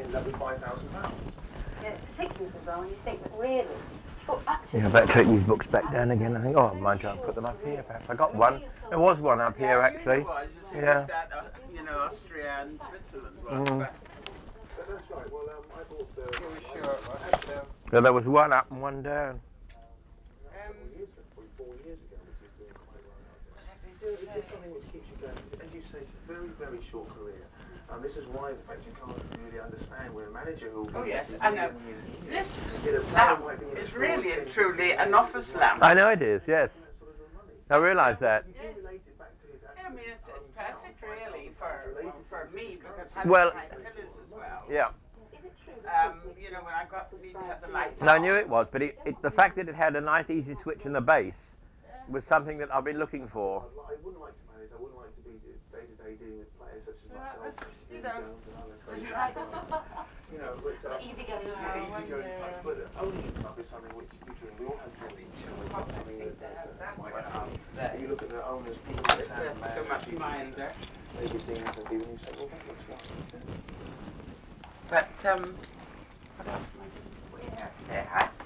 ended up with £5,000. Yeah, it's particularly bizarre when you think that really. Well, actually, Yeah, I better take these books back down again. I think, oh, mind you, I'll put them up here. Perhaps I got one. There was one up here actually. Was, you see, Yeah. with that, Austria and Switzerland one. That's right. Well, I bought the. You were sure it was, so. Yeah, there was one up and one down. Several years ago, probably 4 years ago, which is doing quite well nowadays. Was I going to You know, it's say? just something which keeps you going. As you say, it's a very, very short career. This is why, in fact, you can't really understand where a manager who will Oh be yes, there for I years know. and years and years. This You know, player lamp might be in it is for really 10, and 15 truly an years because office life lamp. I moves know on. it is. Yes, Making that sort of money. I realise that. You do Yes. relate it back to his Yeah, I mean, actual it's hometown. perfect really for me because having Well, high pillars as well. yeah. is it true that When I need to have the light And I on. knew it was, but the fact that it had a nice, easy switch in the base was something that I've been looking for. I wouldn't like to manage. I wouldn't like to be day to day dealing with players such as myself and Vinnie Jones and Alan Fraser. But easygoing easygoing type. But owning a club is something which you dream. We all have dreams. It's not something that might happen. If you look at the owners, people like Sam Mann, so much milder. David Deans and people, and you say, well, that looks like. But what else am I going to say?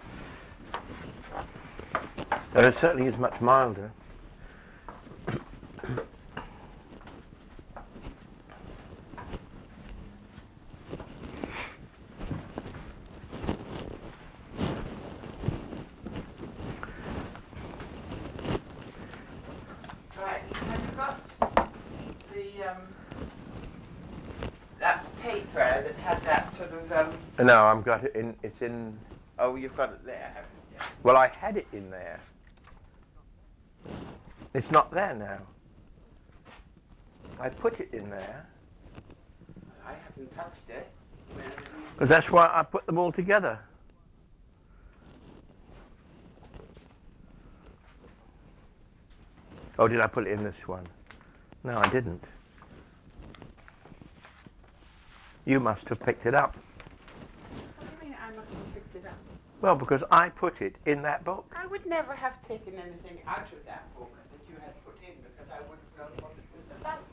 It certainly is much milder. Right, have you got the that paper that had that sort of No, I've got it in. It's in. Oh, you've got it there, haven't you? Well, I had it in there. It's not there now. I put it in there. I haven't touched it. Because that's why I put them all together. Oh, did I put it in this one? No, I didn't. You must have picked it up. What do you mean I must have picked it up? Well, because I put it in that book. I would never have taken anything out of that book that you had put in because I would have known what it was about.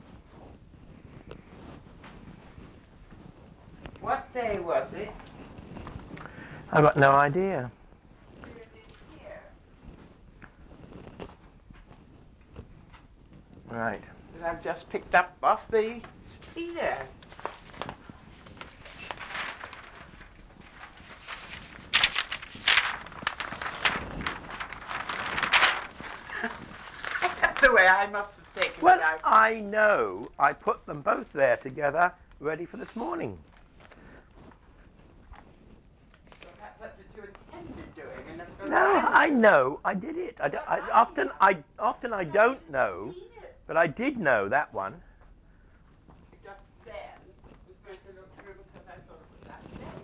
What day was it? I've got no idea. Here it is here. Right. That I've just picked up off the settee there. That's the way I must have taken Well, it out. I know I put them both there together, ready for this morning. So perhaps that's what you intended doing, and of course No, I know I did it. Often I don't know, but I did know that one. just then was going to look through because I thought it was that day.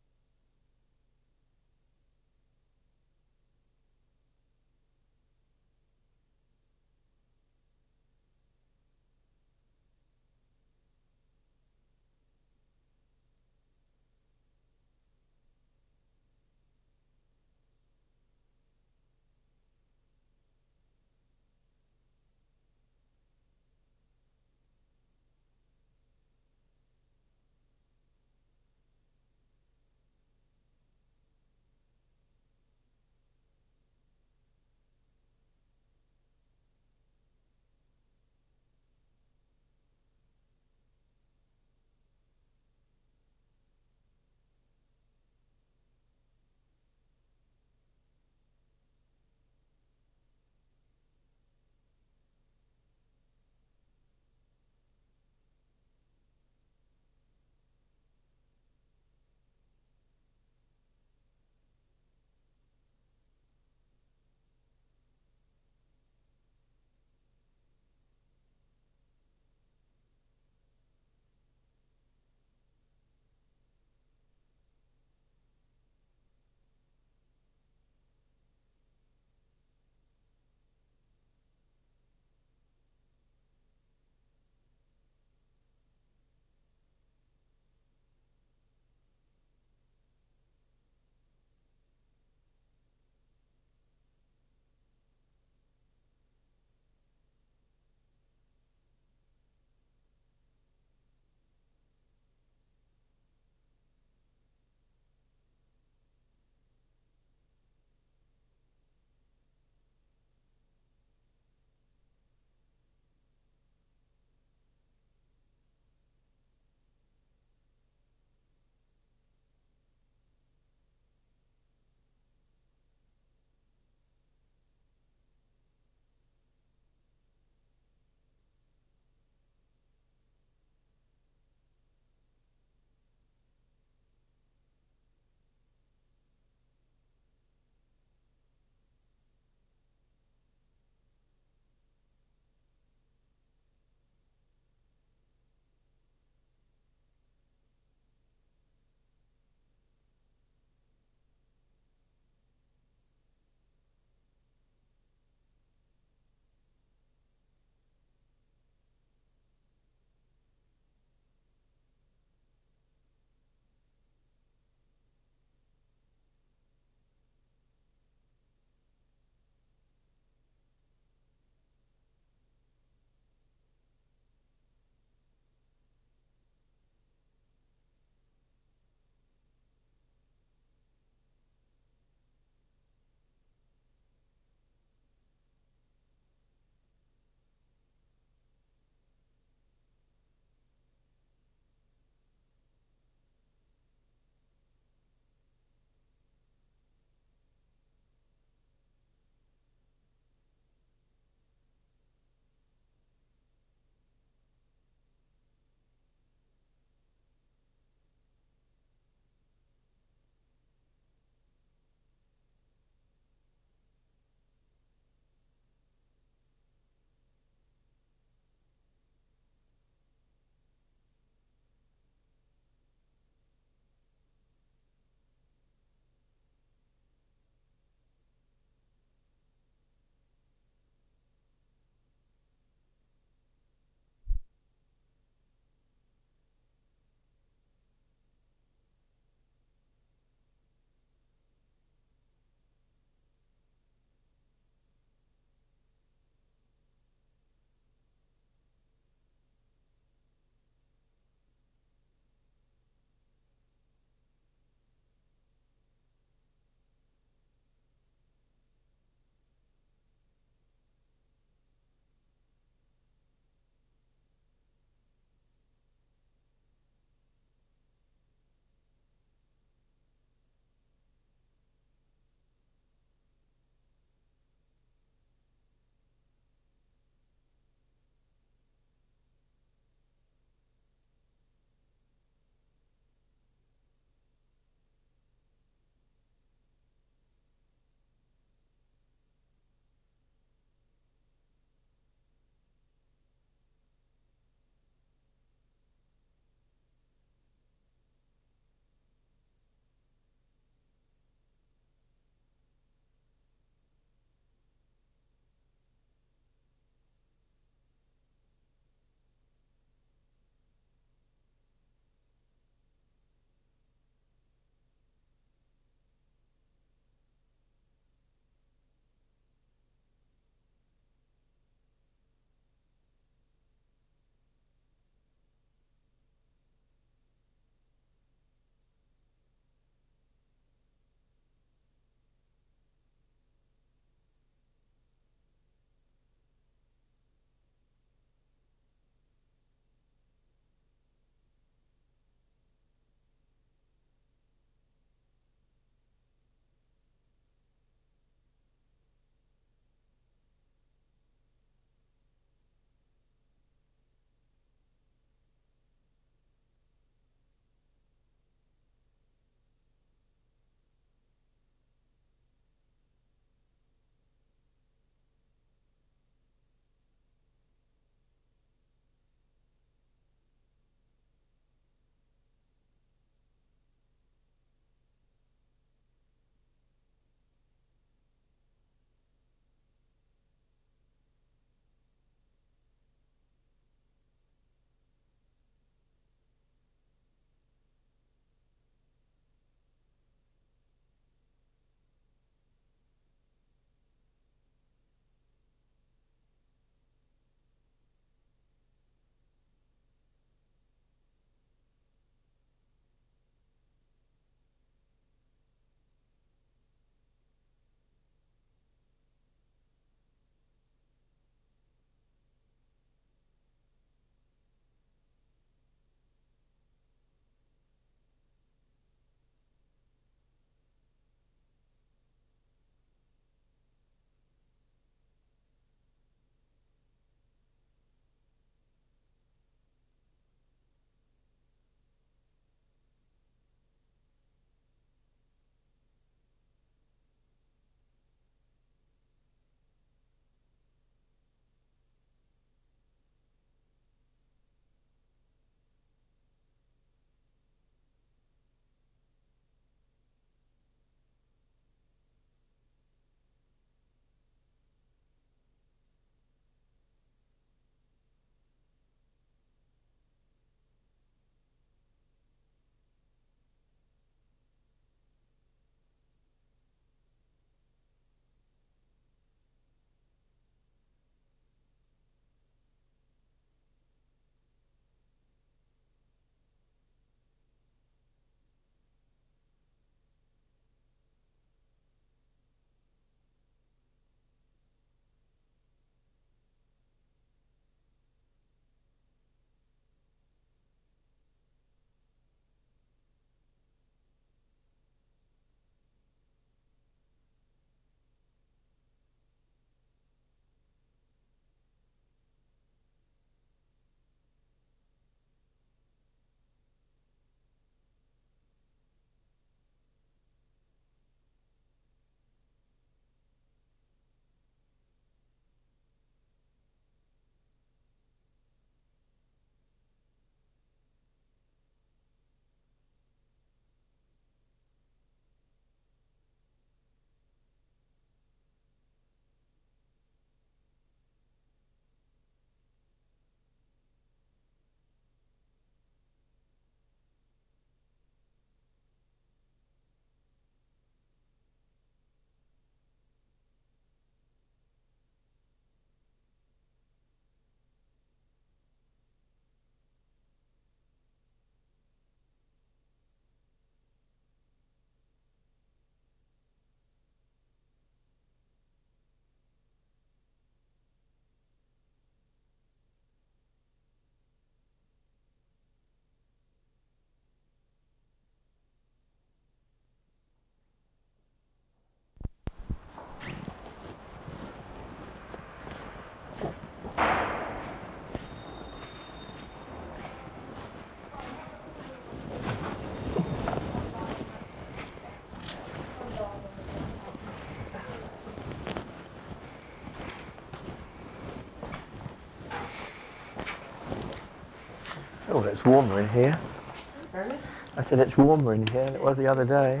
Oh, it's warmer in here. Pardon? I said it's warmer in here than it was the other day.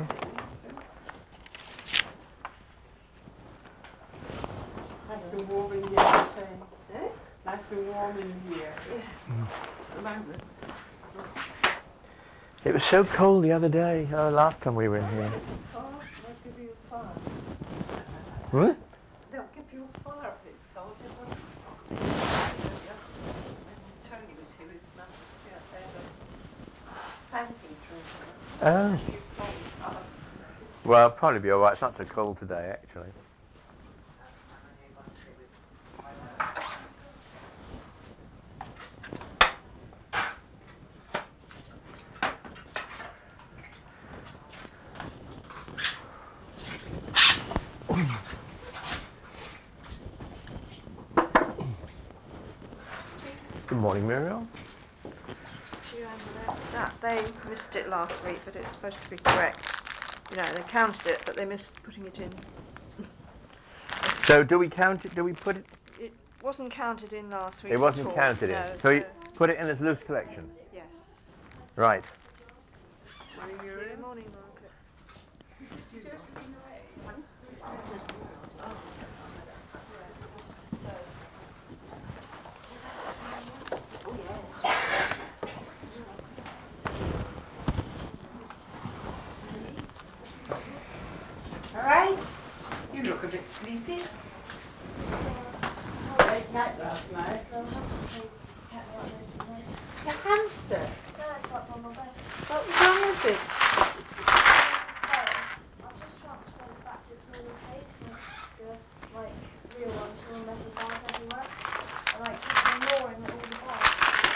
Nice and warm in here, I'm saying. Eh? Nice and warm in here. Yeah. At the moment. It was so cold the other day, last time we were in here. Oh, they'll give you a fire. Hmm? They'll give you a fire if it's cold. Everyone, yeah. When Tony was here with Mum, yeah, they had a fan heater in here. Oh. If you cold last day. Well, it'll probably be alright. It's not so cold today, actually. Good morning, Muriel. Few envelopes. That they missed it last week, but it's supposed to be correct. You know, they counted it, but they missed putting it in. So, do we count it? Do we put it? It wasn't counted in last week. It wasn't counted in. So, you put it in as loose collection. Yes. Right. Morning, Good Miriam. morning, Margaret. Just been away. Oh, yes, it was Thursday. Oh yes. All right. You look a bit sleepy. Late night last night. The hamster kept me up most of the night. A hamster. Yeah, it's slept on my bed. What was wrong with it? Well, I've just transferred it back to its normal cage, like real ones, no metal bars everywhere. And like keeps on gnawing at all the bars.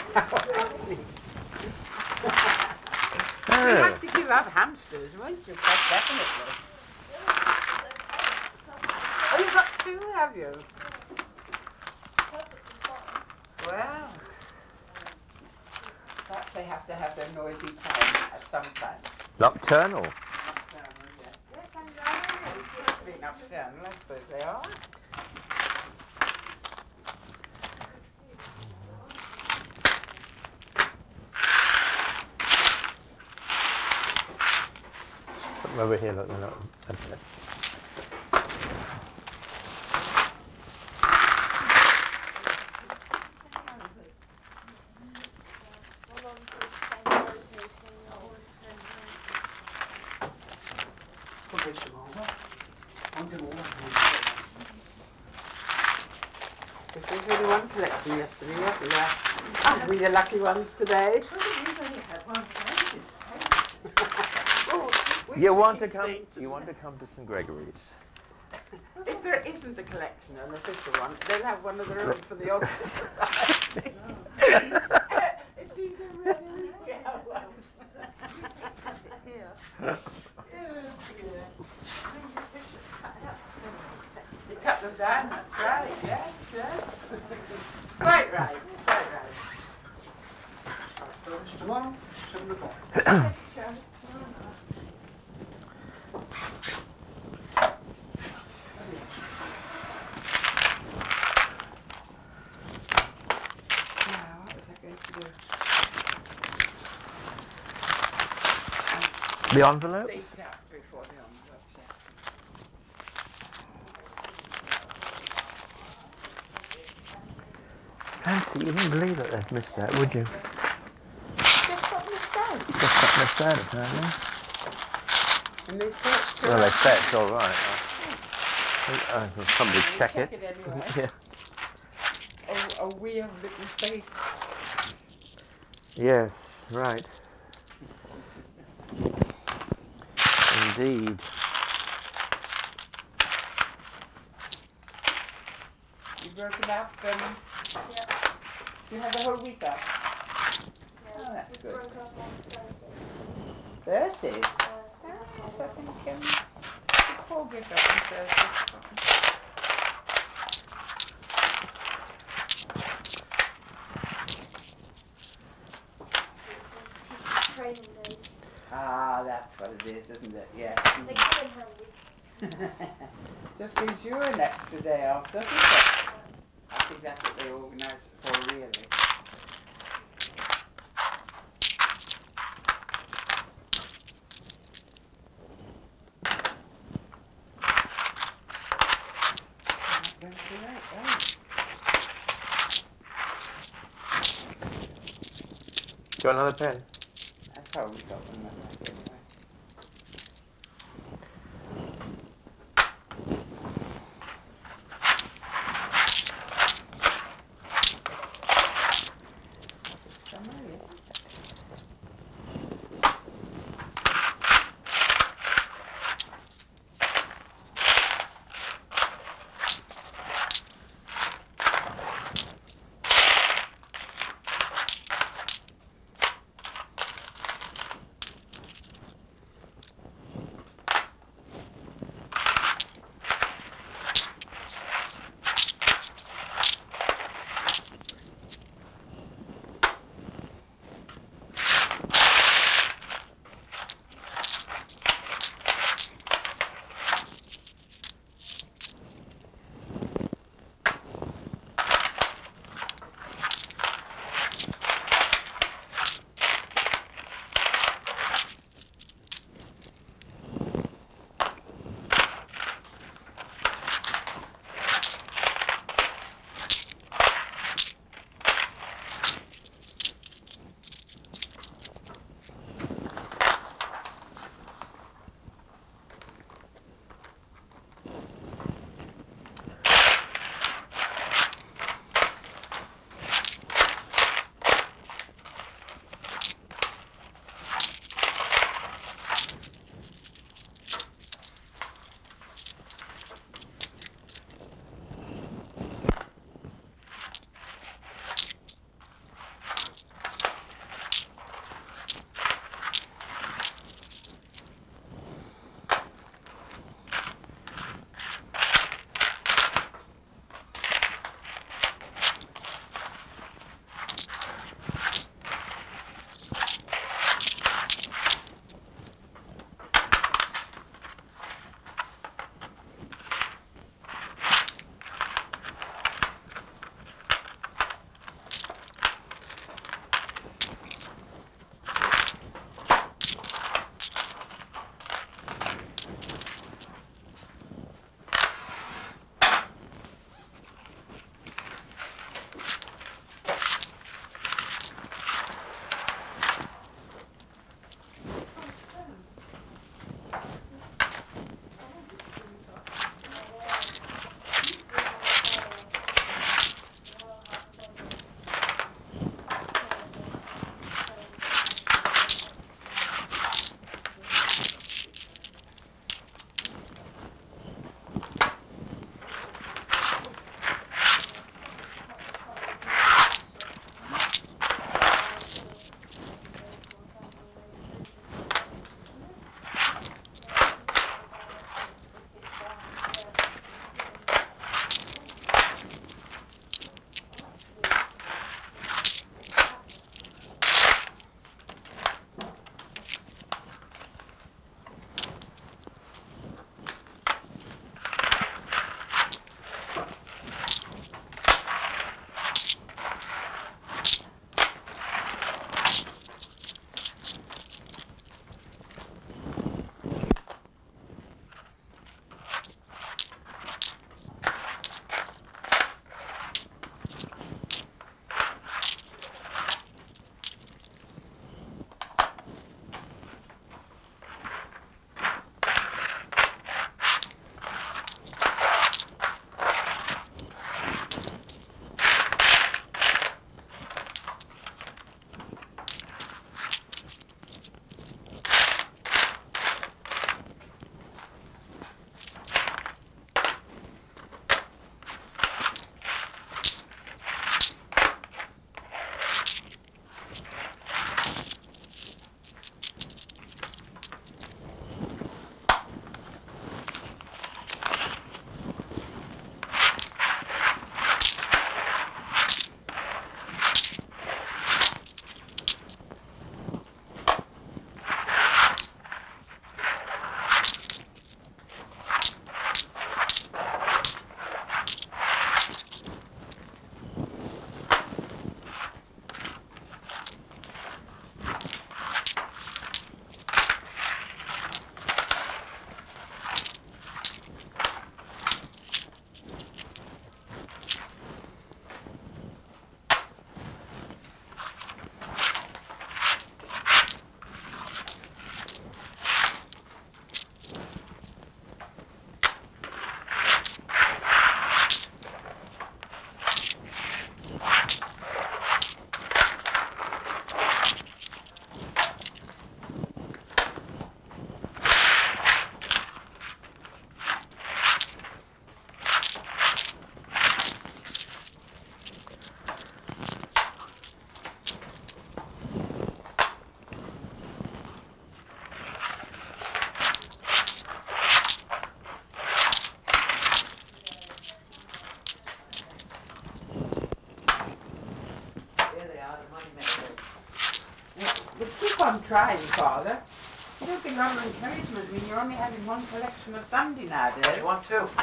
You'll have to give up hamsters, won't you? Quite definitely. The other hamster's okay. Perfectly Oh, fine. you've got two, have you? Perfectly fine. Well, perhaps they have to have their noisy time at some time. Nocturnal. Nocturnal, yes. Yes, I know. Strictly nocturnal, I suppose they are. Put them over here. Look, look. Okay. My mum's always saying the rosary, saying Because there's only one collection yesterday, wasn't there? Aren't we the lucky ones today? We've only had one collection. You want to come? You want to come to St Gregory's? If there isn't a collection, an official one, they'll have one of their own for the odd society. It's either red or yellow. Here. Oh dear. Maybe the bishop cut it up when he sent You it. cut them down, that's right, yes, yes. Quite right, quite right. Service tomorrow, 7 o'clock. Yes, Charlie. Now, what was I going to do? The envelopes? Date up before the envelopes, yes. Fancy, you wouldn't believe that they've missed that, would you? Just got missed out. Just got missed out, apparently. And they say it's Well, they say it's all right. I'll probably We'll check check it. it anyway. Yeah. Oh, a wee of little faith. Yes, right. Indeed. You broken up and Yeah. you had the whole week up. Yeah, Oh, that's we good. broke up on Thursday. Thursday? So we had Yes, Monday I off. think Paul broke up on Thursday. It's those teacher training days. Ah, that's what it is, isn't it? Yes. They come in handy. Just gives you an extra day off, doesn't it? Yeah. I think that's what they organise it for, really. Do you want another pen? I've probably got one in my bag anyway. It's summery, isn't it? on trying, Father. There'll be a lot of encouragement. I mean, you're only having one collection a Sunday nowadays. You want to?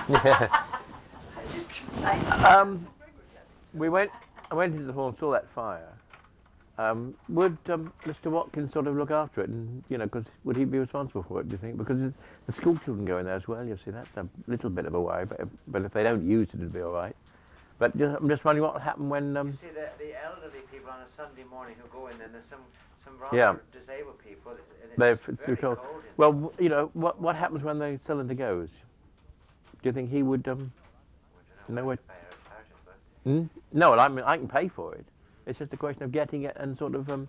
I went into the hall and saw that fire. Would Mr. Watkins sort of look after it, and because would he be responsible for it? Do you think? Because the school children go in there as well. You see, that's a little bit of a worry. But if they don't use it, it'd be all right. But I'm just wondering what will happen when. You see, the elderly people on a Sunday morning who go in, and there's some rather disabled people, and it's very cold. Well, what happens when the cylinder goes? Do you think he would know what? No, well, I mean I can pay for it. It's just a question of getting it and sort of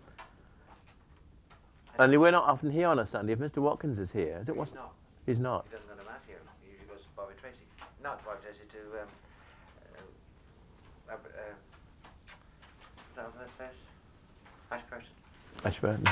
Only we're not often here on a Sunday. If Mr. Watkins is here, He's not. He's not. He doesn't go to mass here. He usually goes to Bobby Tracy. Not to Bobby Tracy, to what's that other place? Ashburton. Ashburton.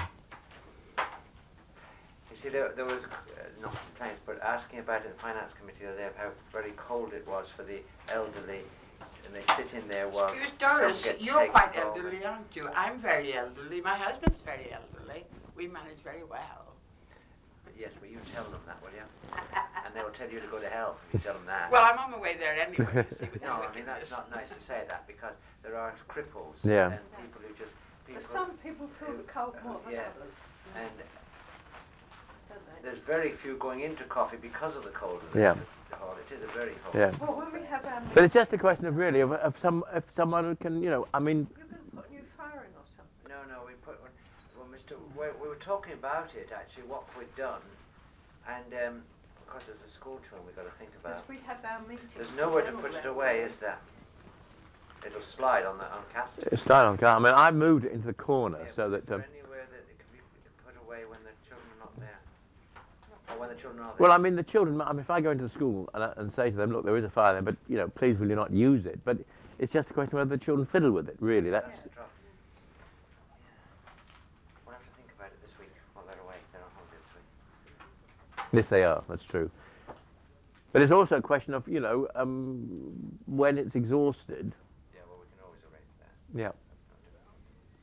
You see, there was not complaints, but asking about it in the finance committee the other day of how very cold it was for the elderly, and they sit in there while Doris, some gets you're taken quite home. elderly, aren't you? I'm very elderly. My husband's very elderly. We manage very well. Yes, well, you tell them that, will you? And they will tell you to go to hell if you tell them that. Well, I'm on my way there anyway, you see. No, I mean, that's not nice to say that, because there are cripples Yeah. and people who just... Some people feel the cold more than others. And Don't they? there's very few going into coffee because of the cold of the hall. It is a very cold. Yeah. Well, when we have our But it's just a question of really if someone who can I mean. You're going to put a new fire in or something? No, we put one. Well, we were talking about it actually, what we'd done, and of course there's a school tour we've got to think about. Because we have our meetings. There's nowhere to put it away, is there? It'll slide on casters. It'll slide on casters. I mean, I moved it into the corner so that. Is there anywhere that it can be put away when the children are not there? Or when the children are there? Well, I mean, the children. I mean, if I go into the school and say to them, look, there is a fire there, but please will you not use it? But it's just a question of whether the children fiddle with it. Really, that's the trouble. We'll have to think about it this week while they're away. They're on holiday this week. Yes, they are. That's true. But it's also a question of when it's exhausted. Yeah, well, we can always arrange that. Yeah. That's not difficult.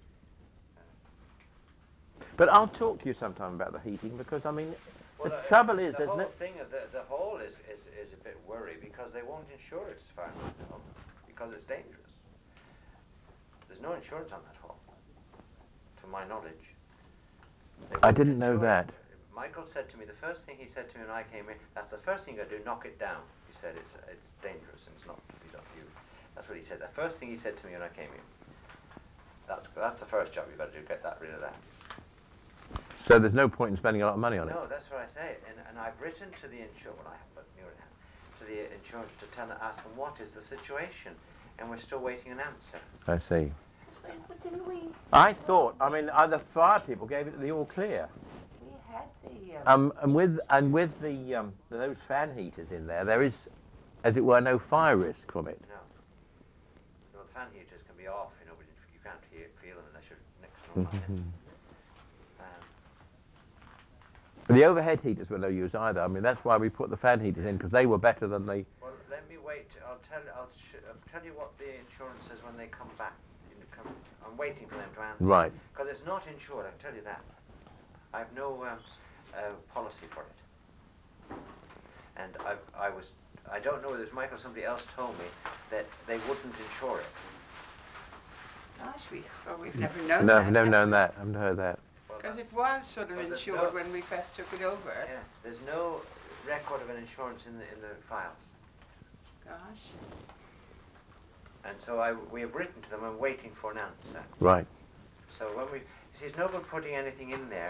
But I'll talk to you sometime about the heating, because I mean, the trouble is the whole thing of the hall is a bit worry, because they won't insure it as far as I know, because it's dangerous. There's no insurance on that hall, to my knowledge. I didn't know that. Michael said to me, the first thing he said to me when I came in, that's the first thing you got to do, knock it down. He said it's dangerous and it's not to be used. That's what he said. The first thing he said to me when I came in. That's the first job you've got to do, get rid of that. So there's no point in spending a lot of money on it. No, that's what I say. And I've written to the insurance. Well, I haven't, but near it has. To the insurance to ask them what is the situation, and we're still waiting an answer. I see. Didn't we? I thought. I mean, the fire people gave it the all clear. We had the. And with the those fan heaters in there is, as it were, no fire risk from it. No. Well, the fan heaters can be off, but you can't feel them unless you're next to them. The overhead heaters were no use either. I mean, that's why we put the fan heaters in, because they were better than the. Well, let me wait. I'll tell you what the insurance says when they come back. I'm waiting for them to answer. Right. Because it's not insured. I can tell you that. I have no policy for it. And I don't know whether it was Michael or somebody else told me that they wouldn't insure it. Gosh, we've never known No, that. I've never known that. I haven't heard that. Because it was sort of insured when we first took it over. Yeah, there's no record of an insurance in the files. Gosh. And so we have written to them and waiting for an answer. Right. So you see, it's no good putting anything in there,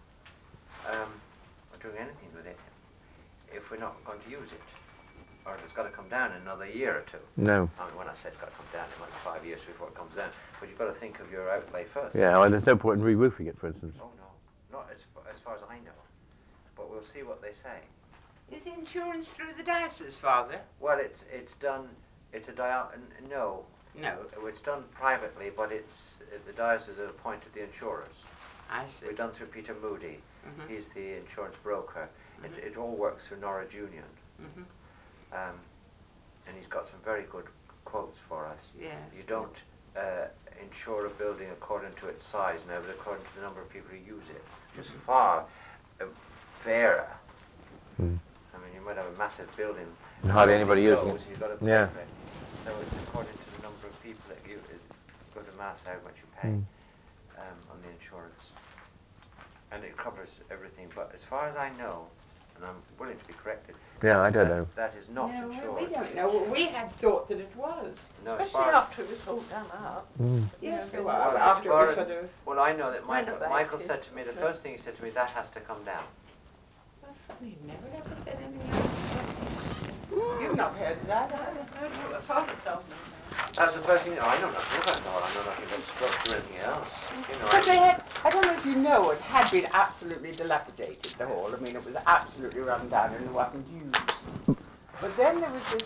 or doing anything with it, if we're not going to use it. Or if it's got to come down in another year or two. No. I mean, when I say it's got to come down, it might be 5 years before it comes down. But you've got to think of your outlay first. Yeah, well, there's no point in re-roofing it, for instance. Oh, no. Not as far as I know. But we'll see what they say. Is the insurance through the diocese, Father? Well, it's done, no. No. It's done privately, but the diocese have appointed the insurers. I see. We've done through Peter Moody. Mm-hmm. He's the insurance broker. Mm-hmm. It all works through Norwich Union. Mm-hmm. And he's got some very good quotes for us. Yes. You don't insure a building according to its size now, but according to the number of people who use it. Which is far fairer. Mm. I mean, you might have a massive building. And hardly anybody using it. You've got to pay Yeah. for it. So it's according to the number of people that you go to mass how much you pay Mm. on the insurance. And it covers everything. But as far as I know, and I'm willing to be corrected. Yeah, I don't know. That is not No, insured. we don't know. We had thought that it was. No, as Especially far as after it was all done up. Mm. Yes, You know, well, Well, after it as far was as- sort of. well, I know that Renovated, Michael said to me, the wasn't it? first thing he said to me, that has to come down. We've never ever said anything else. You've not heard it either, have you? No, no, but Father told me about it. That was the first thing. I know nothing about the hall. I know nothing about structure or anything else. You know, Because they had, I don't know if you know, it had been absolutely dilapidated, the hall. I mean, it was absolutely run down and wasn't used. But then there was this,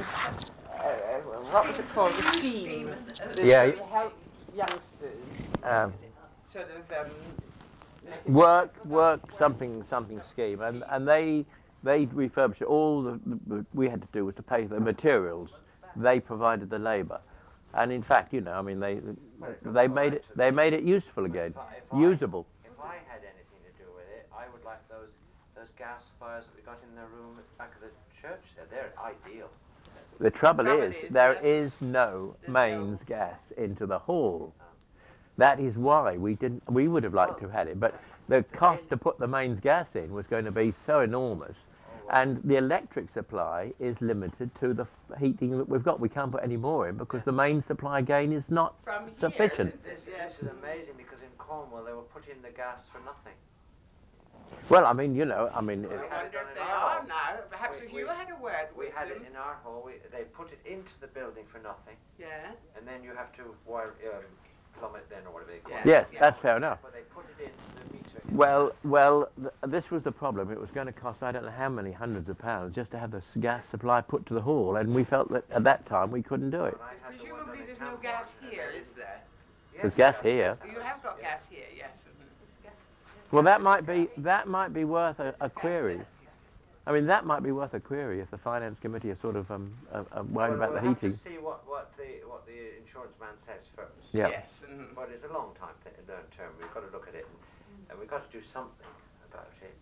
what was it called, the scheme that Yeah. sort of helped youngsters sort of make a work something scheme, and they refurbished it. All we had to do was to pay for the materials. They provided the labour, and in fact, you know, I mean, they made it useful again, usable. If I had anything to do with it, I would like those gas fires that we got in the room at the back of the church there. They're ideal. The trouble is, there yes, is no mains gas into the hall. That is why we would have liked to have had it, but the cost to put the mains gas in was going to be so enormous, and the electric supply is limited to the heating that we've got. We can't put any more in because the main supply again is not from here, sufficient. This is amazing because in Cornwall they were putting the gas for nothing. Well, I mean, you know, I mean, I wonder if they are now. Perhaps if you had a word We with had them. it in our hall. They put it into the building for nothing, Yeah. and then you have to wire plumb it then or whatever they call it. yes, that's fair enough. But they put it into the meter. Well, this was the problem. It was going to cost I don't know how many hundreds of pounds just to have the gas supply put to the hall, and we felt that at that time we couldn't do it. Presumably there's no gas here, is there? There's gas here. You have got gas here, yes. Well, that might be worth a query. I mean, that might be worth a query if the finance committee are sort of worried about the We'll heating. have to see what the insurance man says first. Yeah. Yes. But it's a long term. We've got to look at it, and we've got to do something about it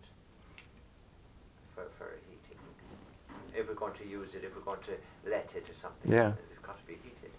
for heating. If we're going to use it, if we're going to let it or something, Yeah. it's got to be heated.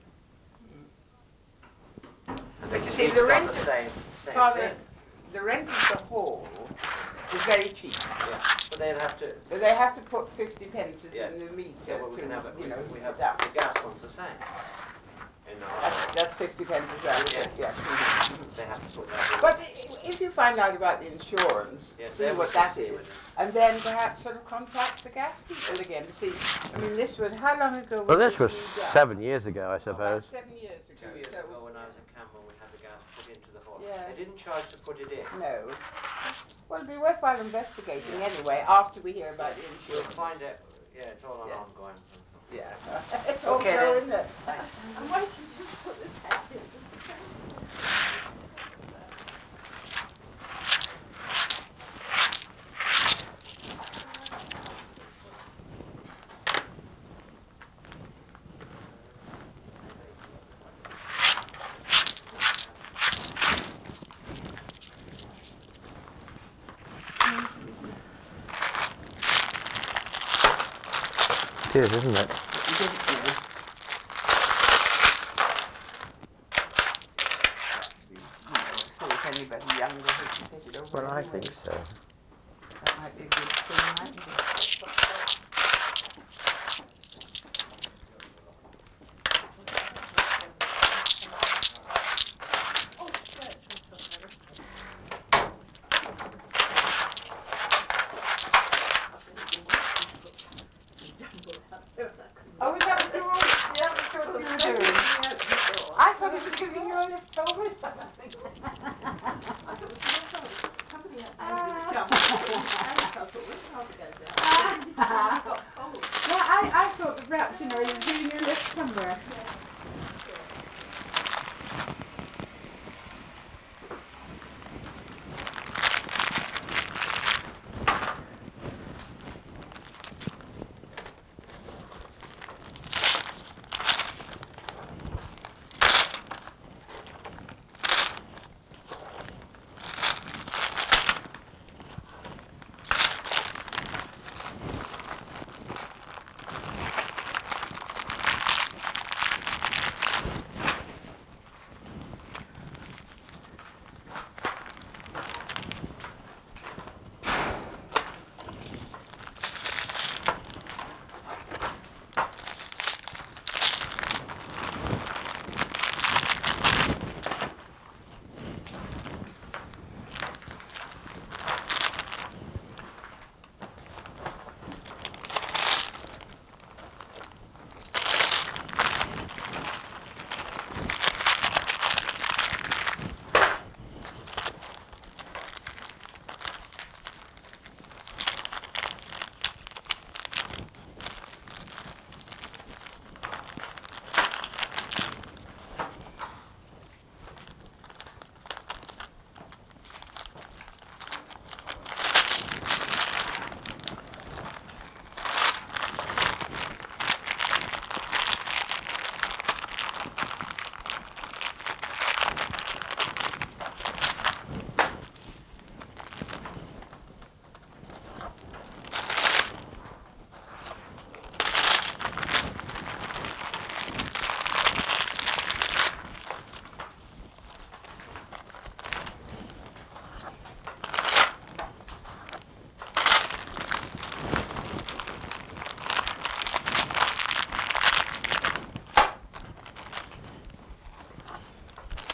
But you see, the rent, the same Father, thing. the rent of the hall is very cheap. Yeah, but they'll have to. But they have to put 50 pences Yeah. in the meter Yeah, well, we to, can have it. you know, We heat have it up. the gas one's the same. In our That's 50 pence as well, is it? Yeah. Yes. they have to put that. But if you find out about the insurance, Yes, see then we what can that see is, what it is. and then perhaps sort of contact the gas people again to see. I mean, this was, how long ago was Well, this was redone? 7 years ago, I suppose. About 7 years ago. 2 years so, ago when I was in Cameron, we had the gas put into the hall. Yeah. They didn't charge to put it in. No. Well, it'd be worthwhile investigating anyway after we hear about the We'll insurance. find out. Yeah, it's all Yeah. ongoing. Yeah. It's all Okay, go, then. isn't it? Thanks. I'm waiting to put the tap in. It is, isn't it? So if anybody younger who can take it over Well, I anyway, think so. that might be a good thing, mightn't it? Oh, church was on there, wasn't it? I said it'd be wonderful to put some jumble out there and I couldn't Oh, is that what you want? Yeah, that's what you were doing. I thought it was giving you a leftover something. I thought somebody had to give me a jumble.